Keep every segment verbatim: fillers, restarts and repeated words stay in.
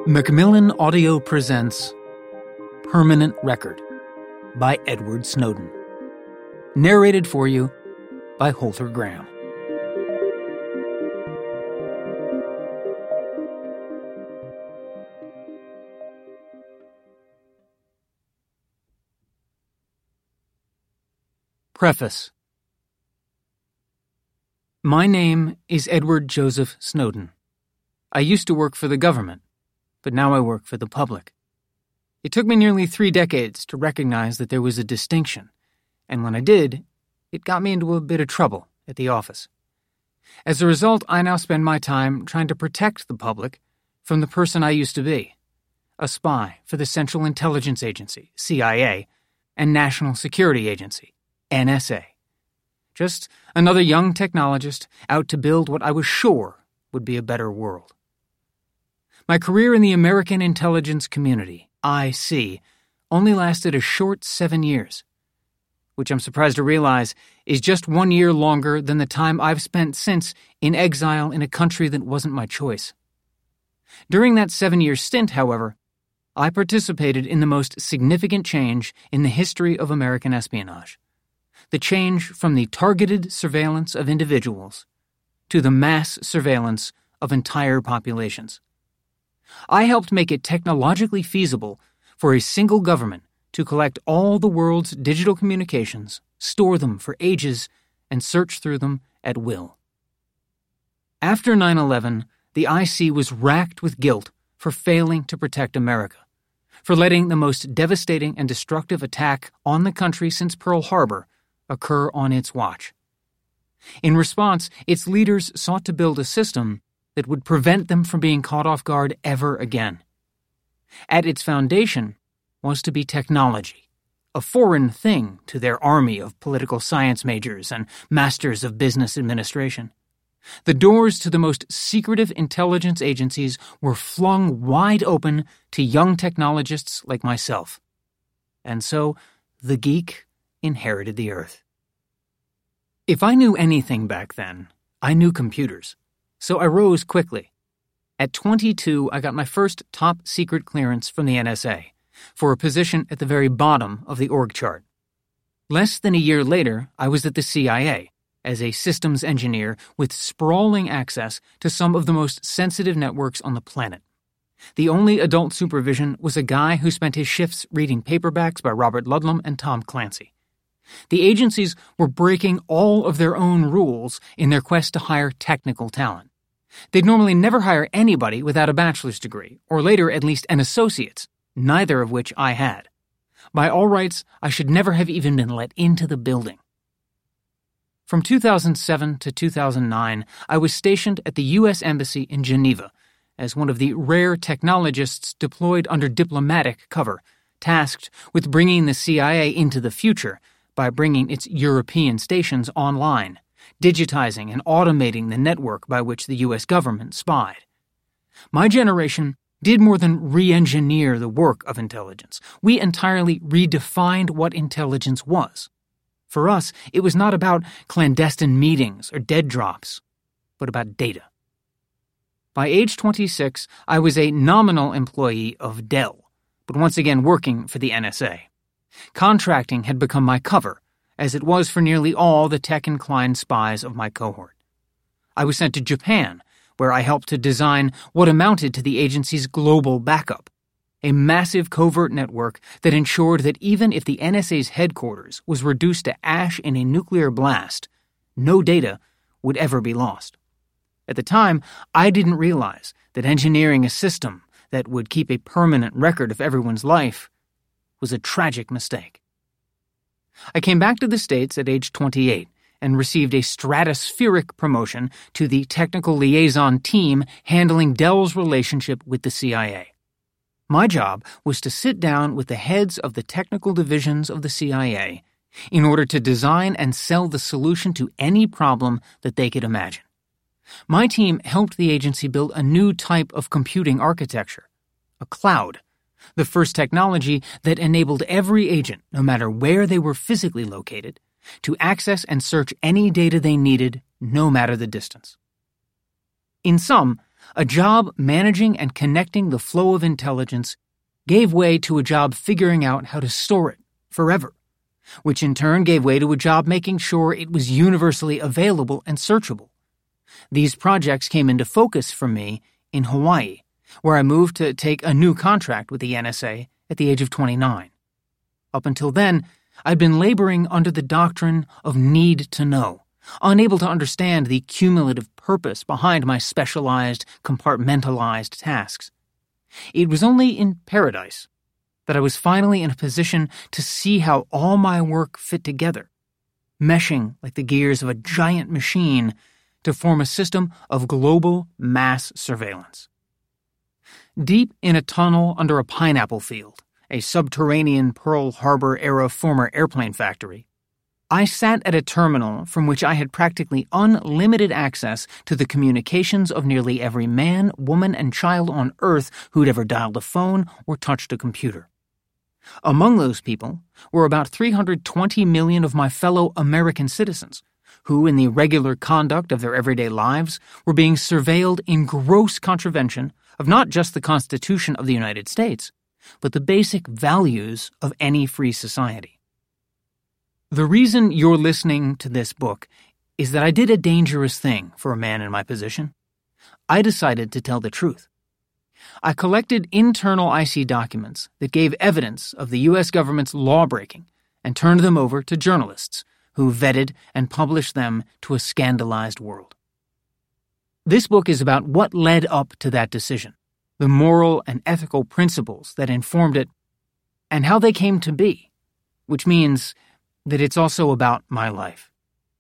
Macmillan Audio presents Permanent Record by Edward Snowden. Narrated for you by Holter Graham. Preface. My name is Edward Joseph Snowden. I used to work for the government, but now I work for the public. It took me nearly three decades to recognize that there was a distinction, and when I did, it got me into a bit of trouble at the office. As a result, I now spend my time trying to protect the public from the person I used to be, a spy for the Central Intelligence Agency, C I A, and National Security Agency, N S A. Just another young technologist out to build what I was sure would be a better world. My career in the American intelligence community, I C, only lasted a short seven years, which I'm surprised to realize is just one year longer than the time I've spent since in exile in a country that wasn't my choice. During that seven-year stint, however, I participated in the most significant change in the history of American espionage. The change from the targeted surveillance of individuals to the mass surveillance of entire populations. I helped make it technologically feasible for a single government to collect all the world's digital communications, store them for ages, and search through them at will. After nine eleven, the I C was racked with guilt for failing to protect America, for letting the most devastating and destructive attack on the country since Pearl Harbor occur on its watch. In response, its leaders sought to build a system that would prevent them from being caught off guard ever again. At its foundation was to be technology, a foreign thing to their army of political science majors and masters of business administration. The doors to the most secretive intelligence agencies were flung wide open to young technologists like myself. And so, the geek inherited the earth. If I knew anything back then, I knew computers. So I rose quickly. At twenty-two, I got my first top-secret clearance from the N S A for a position at the very bottom of the org chart. Less than a year later, I was at the C I A as a systems engineer with sprawling access to some of the most sensitive networks on the planet. The only adult supervision was a guy who spent his shifts reading paperbacks by Robert Ludlum and Tom Clancy. The agencies were breaking all of their own rules in their quest to hire technical talent. They'd normally never hire anybody without a bachelor's degree, or later at least an associate's, neither of which I had. By all rights, I should never have even been let into the building. From two thousand seven to two thousand nine, I was stationed at the U S Embassy in Geneva as one of the rare technologists deployed under diplomatic cover, tasked with bringing the C I A into the future by bringing its European stations online, digitizing and automating the network by which the U S government spied. My generation did more than re-engineer the work of intelligence. We entirely redefined what intelligence was. For us, it was not about clandestine meetings or dead drops, but about data. By age twenty-six, I was a nominal employee of Dell, but once again working for the N S A. Contracting had become my cover, as it was for nearly all the tech-inclined spies of my cohort. I was sent to Japan, where I helped to design what amounted to the agency's global backup, a massive covert network that ensured that even if the N S A's headquarters was reduced to ash in a nuclear blast, no data would ever be lost. At the time, I didn't realize that engineering a system that would keep a permanent record of everyone's life was a tragic mistake. I came back to the States at age twenty-eight and received a stratospheric promotion to the technical liaison team handling Dell's relationship with the C I A. My job was to sit down with the heads of the technical divisions of the C I A in order to design and sell the solution to any problem that they could imagine. My team helped the agency build a new type of computing architecture, a cloud, the first technology that enabled every agent, no matter where they were physically located, to access and search any data they needed, no matter the distance. In sum, a job managing and connecting the flow of intelligence gave way to a job figuring out how to store it forever, which in turn gave way to a job making sure it was universally available and searchable. These projects came into focus for me in Hawaii, where I moved to take a new contract with the N S A at the age of twenty-nine. Up until then, I'd been laboring under the doctrine of need to know, unable to understand the cumulative purpose behind my specialized, compartmentalized tasks. It was only in paradise that I was finally in a position to see how all my work fit together, meshing like the gears of a giant machine to form a system of global mass surveillance. Deep in a tunnel under a pineapple field, a subterranean Pearl Harbor-era former airplane factory, I sat at a terminal from which I had practically unlimited access to the communications of nearly every man, woman, and child on Earth who'd ever dialed a phone or touched a computer. Among those people were about three hundred twenty million of my fellow American citizens, who, in the regular conduct of their everyday lives, were being surveilled in gross contravention of not just the Constitution of the United States, but the basic values of any free society. The reason you're listening to this book is that I did a dangerous thing for a man in my position. I decided to tell the truth. I collected internal I C documents that gave evidence of the U S government's law-breaking and turned them over to journalists who vetted and published them to a scandalized world. This book is about what led up to that decision, the moral and ethical principles that informed it, and how they came to be, which means that it's also about my life.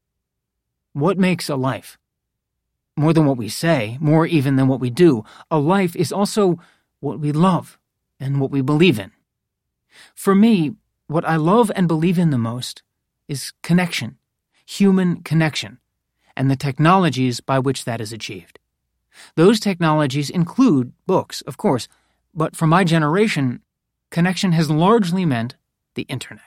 What makes a life? More than what we say, more even than what we do, a life is also what we love and what we believe in. For me, what I love and believe in the most is connection, human connection, and the technologies by which that is achieved. Those technologies include books, of course, but for my generation, connection has largely meant the internet.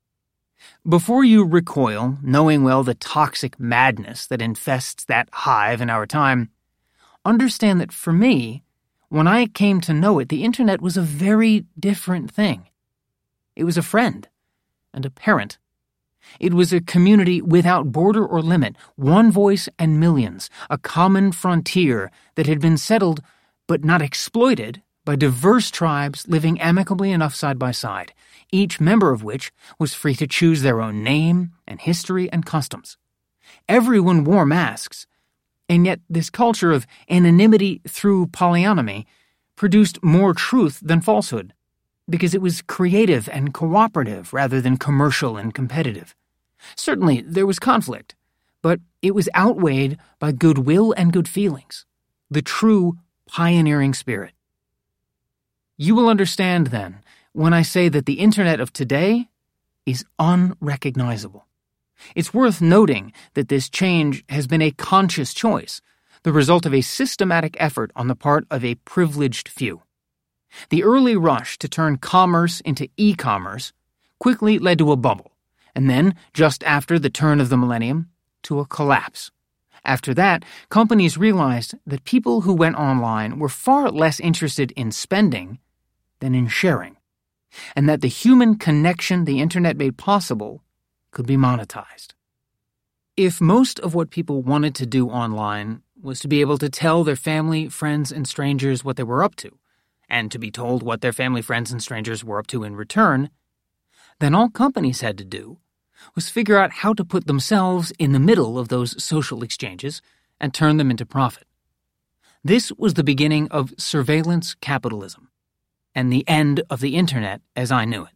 Before you recoil, knowing well the toxic madness that infests that hive in our time, understand that for me, when I came to know it, the internet was a very different thing. It was a friend and a parent. It was a community without border or limit, one voice and millions, a common frontier that had been settled but not exploited by diverse tribes living amicably enough side by side, each member of which was free to choose their own name and history and customs. Everyone wore masks, and yet this culture of anonymity through polyonymy produced more truth than falsehood, because it was creative and cooperative rather than commercial and competitive. Certainly, there was conflict, but it was outweighed by goodwill and good feelings, the true pioneering spirit. You will understand, then, when I say that the internet of today is unrecognizable. It's worth noting that this change has been a conscious choice, the result of a systematic effort on the part of a privileged few. The early rush to turn commerce into e-commerce quickly led to a bubble, and then, just after the turn of the millennium, to a collapse. After that, companies realized that people who went online were far less interested in spending than in sharing, and that the human connection the internet made possible could be monetized. If most of what people wanted to do online was to be able to tell their family, friends, and strangers what they were up to, and to be told what their family, friends, and strangers were up to in return, then all companies had to do was figure out how to put themselves in the middle of those social exchanges and turn them into profit. This was the beginning of surveillance capitalism, and the end of the internet as I knew it.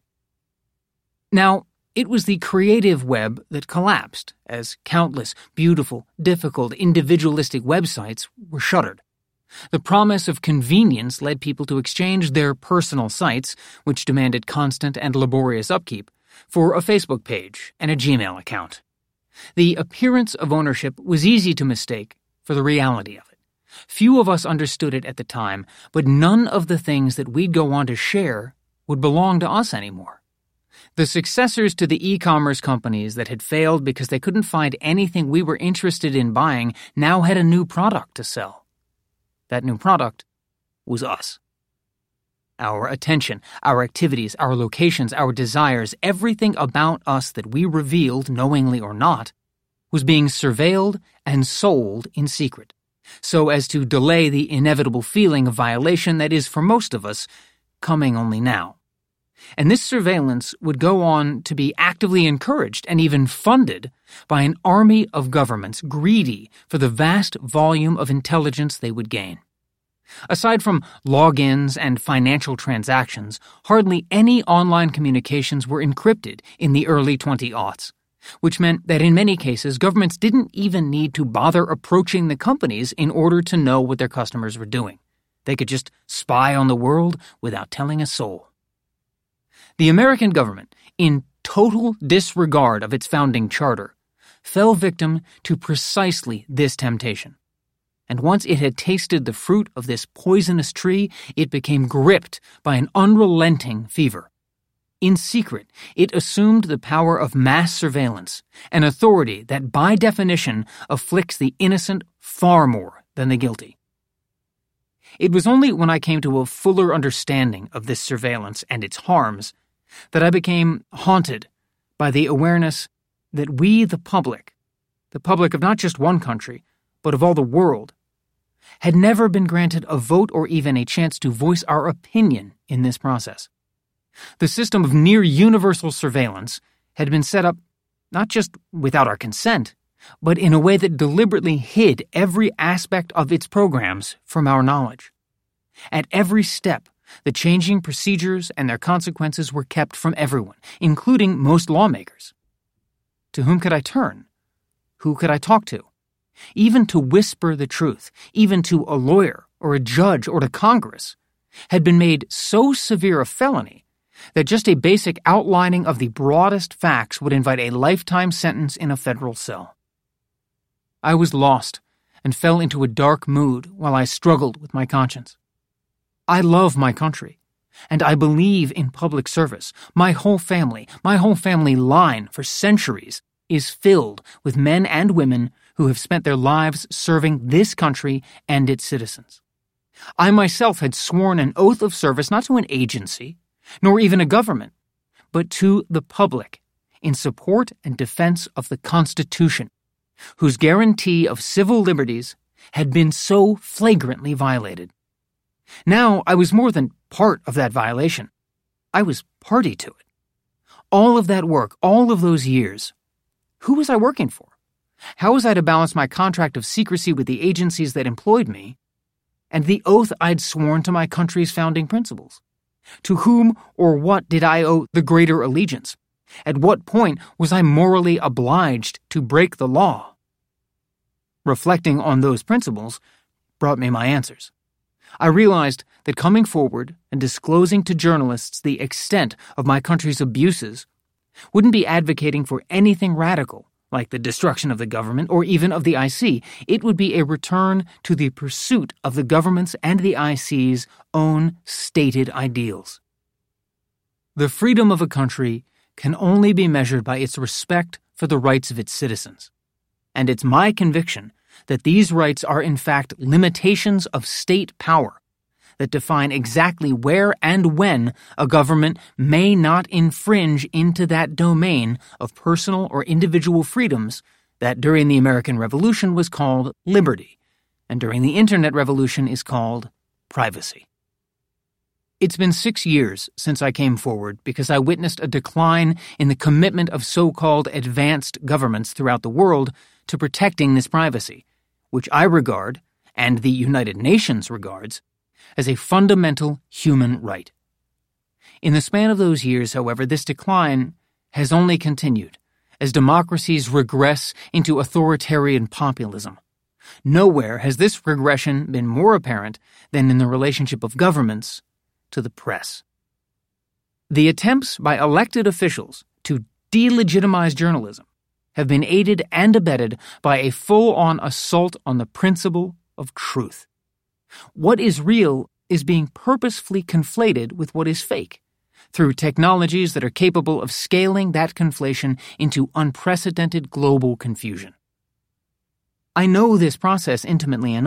Now, it was the creative web that collapsed as countless beautiful, difficult, individualistic websites were shuttered. The promise of convenience led people to exchange their personal sites, which demanded constant and laborious upkeep, for a Facebook page and a Gmail account. The appearance of ownership was easy to mistake for the reality of it. Few of us understood it at the time, but none of the things that we'd go on to share would belong to us anymore. The successors to the e-commerce companies that had failed because they couldn't find anything we were interested in buying now had a new product to sell. That new product was us. Our attention, our activities, our locations, our desires, everything about us that we revealed, knowingly or not, was being surveilled and sold in secret, so as to delay the inevitable feeling of violation that is, for most of us, coming only now. And this surveillance would go on to be actively encouraged and even funded by an army of governments greedy for the vast volume of intelligence they would gain. Aside from logins and financial transactions, hardly any online communications were encrypted in the early twenty aughts, which meant that in many cases governments didn't even need to bother approaching the companies in order to know what their customers were doing. They could just spy on the world without telling a soul. The American government, in total disregard of its founding charter, fell victim to precisely this temptation. And once it had tasted the fruit of this poisonous tree, it became gripped by an unrelenting fever. In secret, it assumed the power of mass surveillance, an authority that by definition afflicts the innocent far more than the guilty. It was only when I came to a fuller understanding of this surveillance and its harms that I became haunted by the awareness that we, the public, the public of not just one country, but of all the world, had never been granted a vote or even a chance to voice our opinion in this process. The system of near-universal surveillance had been set up not just without our consent, but in a way that deliberately hid every aspect of its programs from our knowledge. At every step, the changing procedures and their consequences were kept from everyone, including most lawmakers. To whom could I turn? Who could I talk to? Even to whisper the truth, even to a lawyer or a judge or to Congress, had been made so severe a felony that just a basic outlining of the broadest facts would invite a lifetime sentence in a federal cell. I was lost and fell into a dark mood while I struggled with my conscience. I love my country, and I believe in public service. My whole family, my whole family line for centuries is filled with men and women who have spent their lives serving this country and its citizens. I myself had sworn an oath of service not to an agency, nor even a government, but to the public in support and defense of the Constitution, whose guarantee of civil liberties had been so flagrantly violated. Now I was more than part of that violation. I was party to it. All of that work, all of those years, who was I working for? How was I to balance my contract of secrecy with the agencies that employed me and the oath I'd sworn to my country's founding principles? To whom or what did I owe the greater allegiance? At what point was I morally obliged to break the law? Reflecting on those principles brought me my answers. I realized that coming forward and disclosing to journalists the extent of my country's abuses wouldn't be advocating for anything radical, like the destruction of the government or even of the I C. It would be a return to the pursuit of the government's and the I C's own stated ideals. The freedom of a country can only be measured by its respect for the rights of its citizens. And it's my conviction that these rights are in fact limitations of state power that define exactly where and when a government may not infringe into that domain of personal or individual freedoms that during the American Revolution was called liberty, and during the Internet Revolution is called privacy. It's been six years since I came forward because I witnessed a decline in the commitment of so-called advanced governments throughout the world to protecting this privacy, which I regard, and the United Nations regards, as a fundamental human right. In the span of those years, however, this decline has only continued as democracies regress into authoritarian populism. Nowhere has this regression been more apparent than in the relationship of governments to the press. The attempts by elected officials to delegitimize journalism have been aided and abetted by a full-on assault on the principle of truth. What is real is being purposefully conflated with what is fake, through technologies that are capable of scaling that conflation into unprecedented global confusion. I know this process intimately enough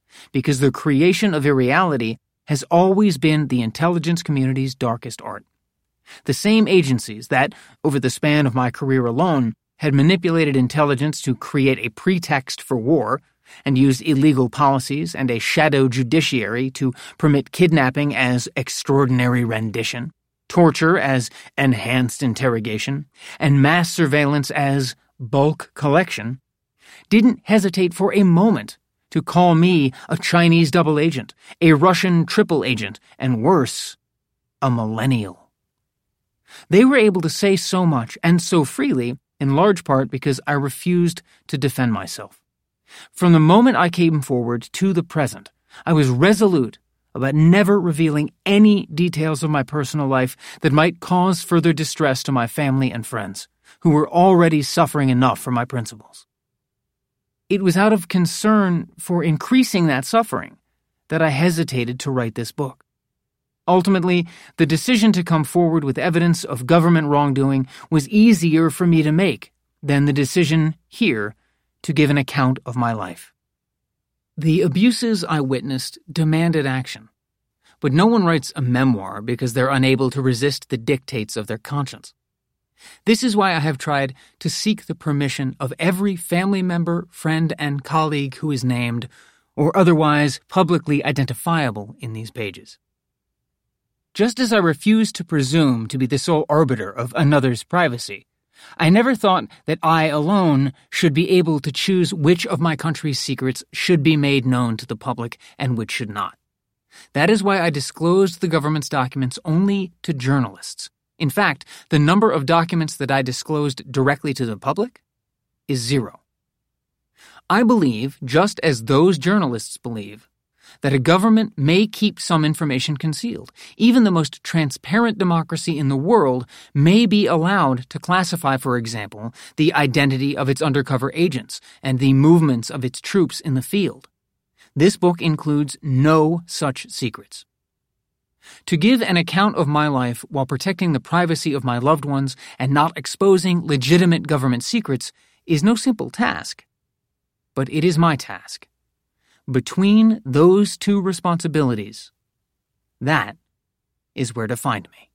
because the creation of irreality has always been the intelligence community's darkest art. The same agencies that, over the span of my career alone, had manipulated intelligence to create a pretext for war and used illegal policies and a shadow judiciary to permit kidnapping as extraordinary rendition, torture as enhanced interrogation, and mass surveillance as bulk collection, didn't hesitate for a moment to call me a Chinese double agent, a Russian triple agent, and worse, a millennial. They were able to say so much and so freely, in large part because I refused to defend myself. From the moment I came forward to the present, I was resolute about never revealing any details of my personal life that might cause further distress to my family and friends, who were already suffering enough for my principles. It was out of concern for increasing that suffering that I hesitated to write this book. Ultimately, the decision to come forward with evidence of government wrongdoing was easier for me to make than the decision here to give an account of my life. The abuses I witnessed demanded action, but no one writes a memoir because they're unable to resist the dictates of their conscience. This is why I have tried to seek the permission of every family member, friend, and colleague who is named or otherwise publicly identifiable in these pages. Just as I refuse to presume to be the sole arbiter of another's privacy, I never thought that I alone should be able to choose which of my country's secrets should be made known to the public and which should not. That is why I disclosed the government's documents only to journalists. In fact, the number of documents that I disclosed directly to the public is zero. I believe, just as those journalists believe, that a government may keep some information concealed. Even the most transparent democracy in the world may be allowed to classify, for example, the identity of its undercover agents and the movements of its troops in the field. This book includes no such secrets. To give an account of my life while protecting the privacy of my loved ones and not exposing legitimate government secrets is no simple task. But it is my task. Between those two responsibilities, that is where to find me.